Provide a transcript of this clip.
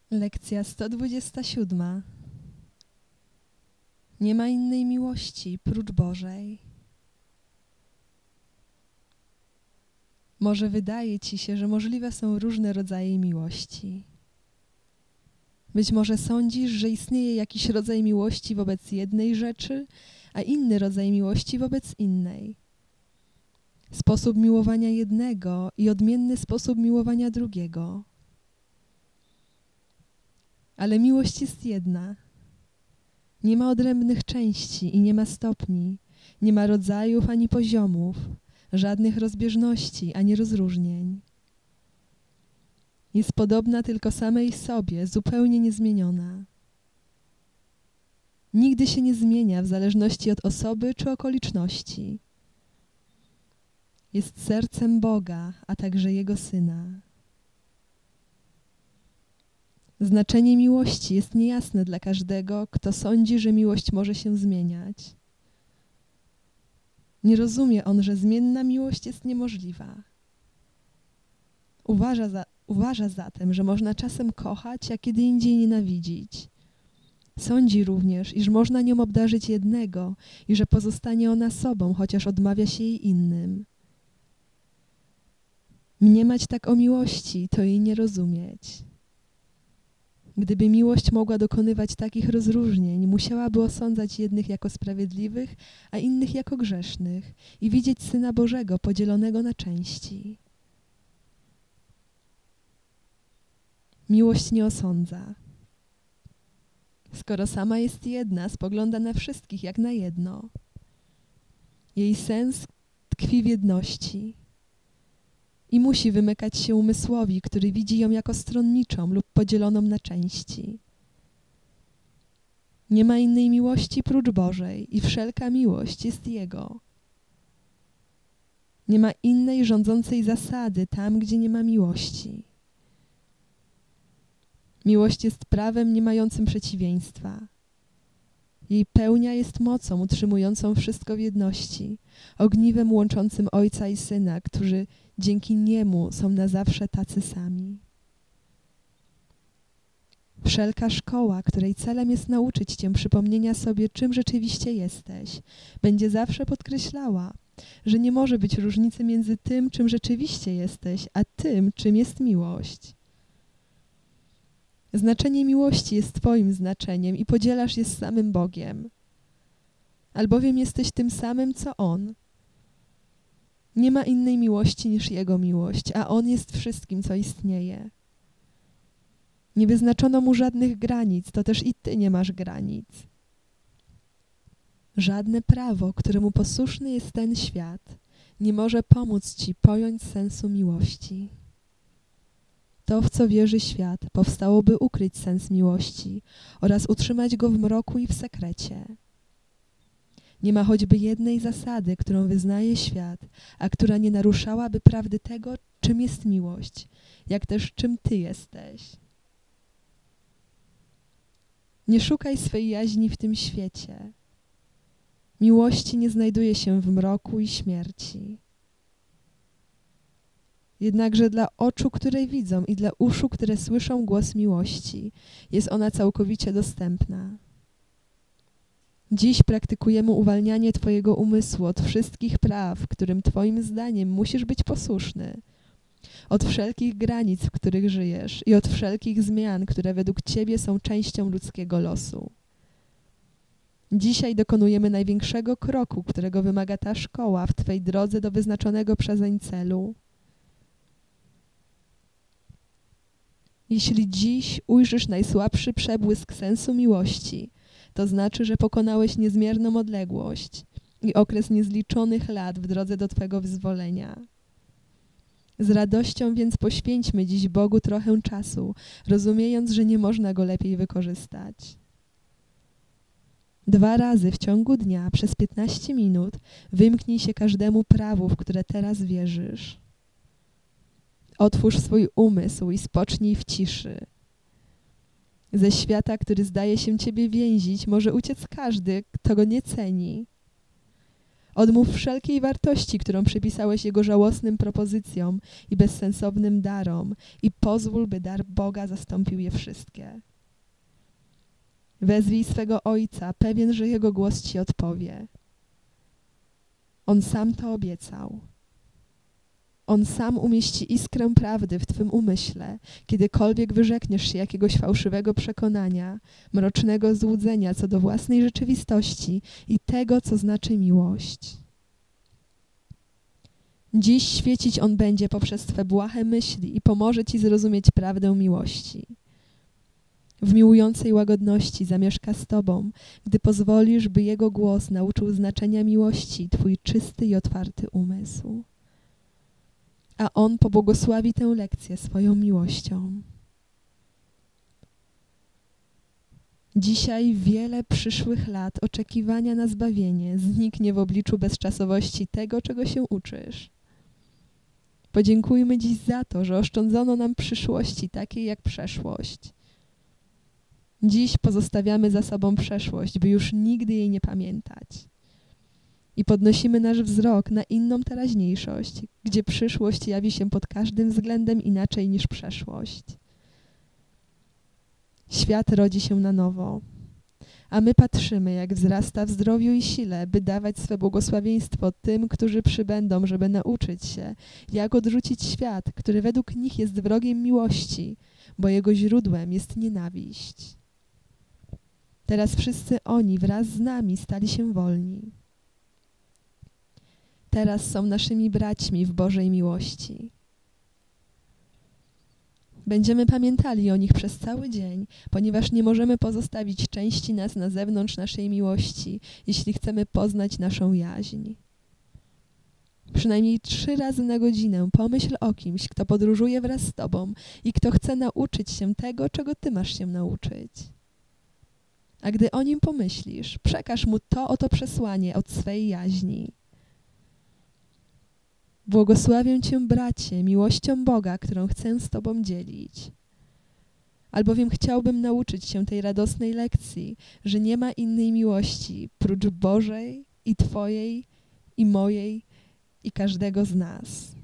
Lekcja 127. Nie ma innej miłości prócz Bożej. Może wydaje ci się, że możliwe są różne rodzaje miłości. Być może sądzisz, że istnieje jakiś rodzaj miłości wobec jednej rzeczy, a inny rodzaj miłości wobec innej. Sposób miłowania jednego i odmienny sposób miłowania drugiego. Ale miłość jest jedna. Nie ma odrębnych części i nie ma stopni, nie ma rodzajów ani poziomów, żadnych rozbieżności ani rozróżnień. Jest podobna tylko samej sobie, zupełnie niezmieniona. Nigdy się nie zmienia w zależności od osoby czy okoliczności. Jest sercem Boga, a także Jego Syna. Znaczenie miłości jest niejasne dla każdego, kto sądzi, że miłość może się zmieniać. Nie rozumie on, że zmienna miłość jest niemożliwa. Uważa zatem, że można czasem kochać, a kiedy indziej nienawidzić. Sądzi również, iż można nią obdarzyć jednego i że pozostanie ona sobą, chociaż odmawia się jej innym. Mniemać tak o miłości, to jej nie rozumieć. Gdyby miłość mogła dokonywać takich rozróżnień, musiałaby osądzać jednych jako sprawiedliwych, a innych jako grzesznych i widzieć Syna Bożego podzielonego na części. Miłość nie osądza. Skoro sama jest jedna, spogląda na wszystkich jak na jedno. Jej sens tkwi w jedności i musi wymykać się umysłowi, który widzi ją jako stronniczą lub podzieloną na części. Nie ma innej miłości prócz Bożej i wszelka miłość jest Jego. Nie ma innej rządzącej zasady tam, gdzie nie ma miłości. Miłość jest prawem nie mającym przeciwieństwa. Jej pełnia jest mocą utrzymującą wszystko w jedności, ogniwem łączącym Ojca i Syna, którzy dzięki Niemu są na zawsze tacy sami. Wszelka szkoła, której celem jest nauczyć Cię przypomnienia sobie, czym rzeczywiście jesteś, będzie zawsze podkreślała, że nie może być różnicy między tym, czym rzeczywiście jesteś, a tym, czym jest miłość. Znaczenie miłości jest Twoim znaczeniem i podzielasz je z samym Bogiem, albowiem jesteś tym samym, co On. Nie ma innej miłości niż Jego miłość, a On jest wszystkim, co istnieje. Nie wyznaczono Mu żadnych granic, to też i Ty nie masz granic. Żadne prawo, któremu posłuszny jest ten świat, nie może pomóc Ci pojąć sensu miłości. To, w co wierzy świat, powstało, by ukryć sens miłości oraz utrzymać go w mroku i w sekrecie. Nie ma choćby jednej zasady, którą wyznaje świat, a która nie naruszałaby prawdy tego, czym jest miłość, jak też czym Ty jesteś. Nie szukaj swej jaźni w tym świecie. Miłości nie znajduje się w mroku i śmierci. Jednakże dla oczu, które widzą i dla uszu, które słyszą głos miłości, jest ona całkowicie dostępna. Dziś praktykujemy uwalnianie Twojego umysłu od wszystkich praw, którym Twoim zdaniem musisz być posłuszny, od wszelkich granic, w których żyjesz i od wszelkich zmian, które według Ciebie są częścią ludzkiego losu. Dzisiaj dokonujemy największego kroku, którego wymaga ta szkoła w Twej drodze do wyznaczonego przezeń celu. Jeśli dziś ujrzysz najsłabszy przebłysk sensu miłości, to znaczy, że pokonałeś niezmierną odległość i okres niezliczonych lat w drodze do Twego wyzwolenia. Z radością więc poświęćmy dziś Bogu trochę czasu, rozumiejąc, że nie można Go lepiej wykorzystać. 2 razy w ciągu dnia przez 15 minut wymknij się każdemu prawu, w które teraz wierzysz. Otwórz swój umysł i spocznij w ciszy. Ze świata, który zdaje się Ciebie więzić, może uciec każdy, kto go nie ceni. Odmów wszelkiej wartości, którą przypisałeś Jego żałosnym propozycjom i bezsensownym darom i pozwól, by dar Boga zastąpił je wszystkie. Wezwij swego Ojca, pewien, że Jego głos ci odpowie. On sam to obiecał. On sam umieści iskrę prawdy w twym umyśle, kiedykolwiek wyrzekniesz się jakiegoś fałszywego przekonania, mrocznego złudzenia co do własnej rzeczywistości i tego, co znaczy miłość. Dziś świecić On będzie poprzez twe błahe myśli i pomoże ci zrozumieć prawdę miłości. W miłującej łagodności zamieszka z tobą, gdy pozwolisz, by Jego głos nauczył znaczenia miłości twój czysty i otwarty umysł. A On pobłogosławi tę lekcję swoją miłością. Dzisiaj wiele przyszłych lat oczekiwania na zbawienie zniknie w obliczu bezczasowości tego, czego się uczysz. Podziękujmy dziś za to, że oszczędzono nam przyszłości takiej jak przeszłość. Dziś pozostawiamy za sobą przeszłość, by już nigdy jej nie pamiętać. I podnosimy nasz wzrok na inną teraźniejszość, gdzie przyszłość jawi się pod każdym względem inaczej niż przeszłość. Świat rodzi się na nowo, a my patrzymy, jak wzrasta w zdrowiu i sile, by dawać swe błogosławieństwo tym, którzy przybędą, żeby nauczyć się, jak odrzucić świat, który według nich jest wrogiem miłości, bo jego źródłem jest nienawiść. Teraz wszyscy oni wraz z nami stali się wolni. Teraz są naszymi braćmi w Bożej miłości. Będziemy pamiętali o nich przez cały dzień, ponieważ nie możemy pozostawić części nas na zewnątrz naszej miłości, jeśli chcemy poznać naszą jaźń. Przynajmniej 3 razy na godzinę pomyśl o kimś, kto podróżuje wraz z tobą i kto chce nauczyć się tego, czego ty masz się nauczyć. A gdy o nim pomyślisz, przekaż mu to oto przesłanie od swej jaźni. Błogosławię cię, bracie, miłością Boga, którą chcę z tobą dzielić. Albowiem chciałbym nauczyć się tej radosnej lekcji, że nie ma innej miłości prócz Bożej i twojej i mojej i każdego z nas.